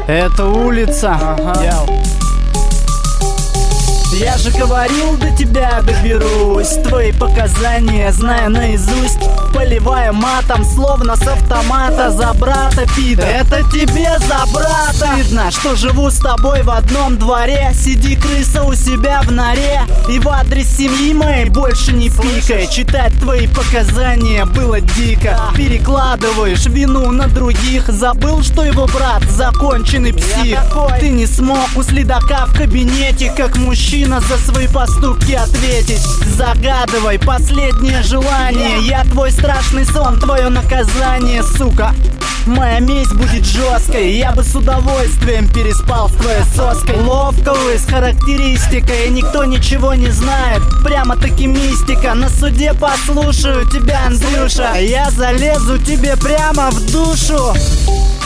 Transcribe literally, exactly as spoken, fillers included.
Это улица. Ага. Я же говорил, до тебя доберусь. Твои показания знаю наизусть. Поливая матом, словно с автомата. За брата, пидор, это тебе за брата. Видно, что живу с тобой в одном дворе. Сиди, крыса, у себя в норе. И в адрес семьи моей больше не пикай. Читать твои показания было дико. Перекладываешь вину на других. Забыл, что его брат законченный псих. Ты не смог у следака в кабинете, как мужчина, за свои поступки ответить. Загадывай последнее желание. Я твой страшный сон, твое наказание, сука. Моя месть будет жесткой. Я бы с удовольствием переспал с твоей соской. Ловко вы с характеристикой, никто ничего не знает. Прямо-таки мистика. На суде послушаю тебя, Андрюша. Я залезу тебе прямо в душу.